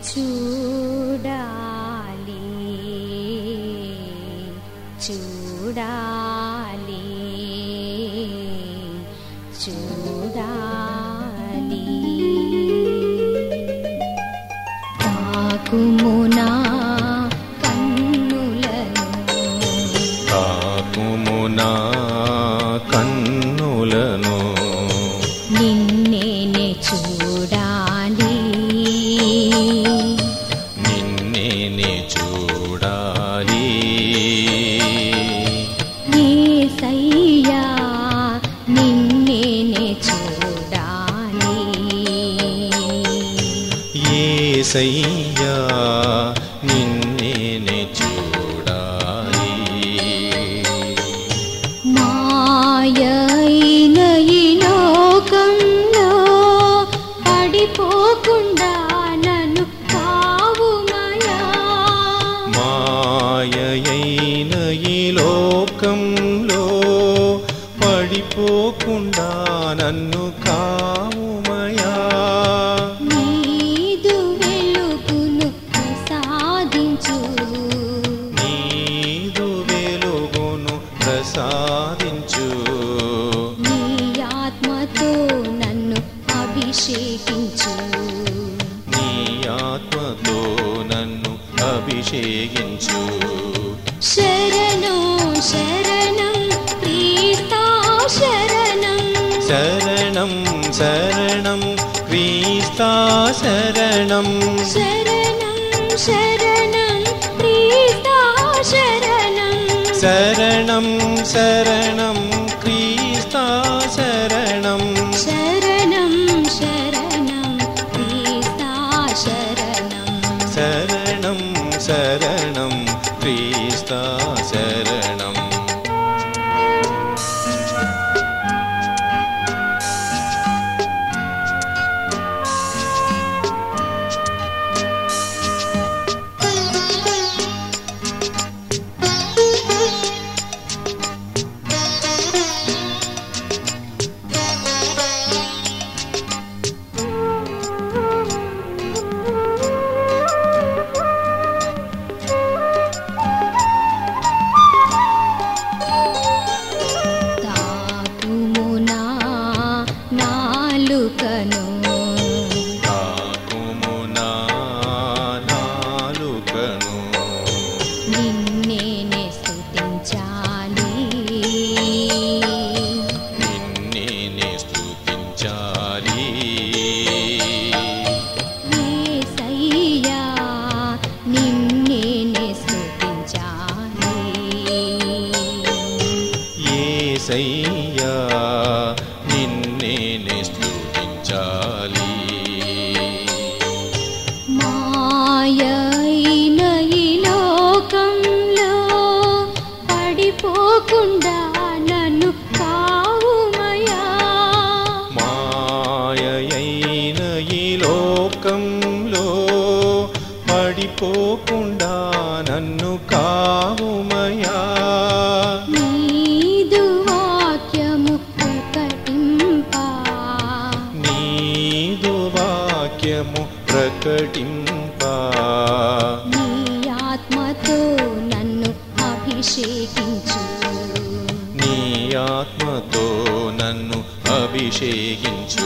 చూడాలి చూడాలి చూడాలి తాకుమునా కన్నులను తాకుమునా కన్నులను నిన్నే చూడాలి నిన్నే చూడాలి యేసయ్యా నిన్నే చూడాలి యేసయ్యా నిన్నే చూడాలి మాయైన ఈ లోకంలో పడిపోకుండా నన్ను కావుమయా మాయైన ఈ లోకంలో పడిపోకుండా నన్ను కావుమయా నీదు వెలుగును ప్రసాదించు నీదు వెలుగును ప్రసాదించు నీ ఆత్మతో నన్ను అభిషేకించు నీ ఆత్మతో నన్ను అభిషేకించు శరణం శరణం క్రీస్తా శరణం శరణం శరణం క్రీస్తా శరణం శరణం శరణం క్రీస్తా శరణం శరణం శరణం క్రీస్తా శరణం శరణం శరణం క్రీస్తా శరణం శరణం శరణం క్రీస్తా శరణం తాకుమునా నాలుకను తాకుమునా నాలుకను నిన్నే స్తుతించాలి నిన్నే స్తుతించాలి యేసయ్యా నిన్నే స్తుతించాలి యేసయ్యా నిన్నే స్తుతించాలి మాయైన ఈ లోకంలో పడిపోకుండా నన్ను కావుమయా మాయైన ఈ లోకంలో పడిపోకుండా నన్ను కావుమయా నీదు వాక్యము ప్రకటింప నీదు వాక్యము ప్రకటింప నీ ఆత్మతో నన్ను అభిషేకించు నీ ఆత్మతో నన్ను అభిషేకించు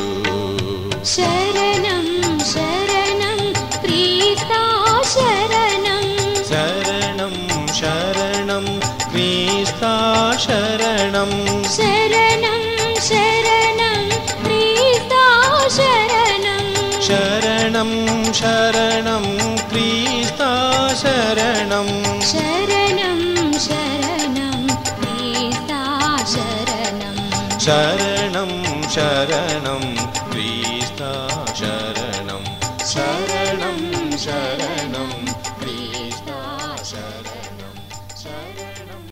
శరణం శరణం క్రీస్తా శరణం శరణం శరణం క్రీస్తా శరణం శరణం శరణం క్రీస్తా శరణం శరణం శరణం క్రీస్తా శరణం శరణం శరణం క్రీస్తా శరణం శరణం శరణం క్రీస్తా శరణం శరణం శరణం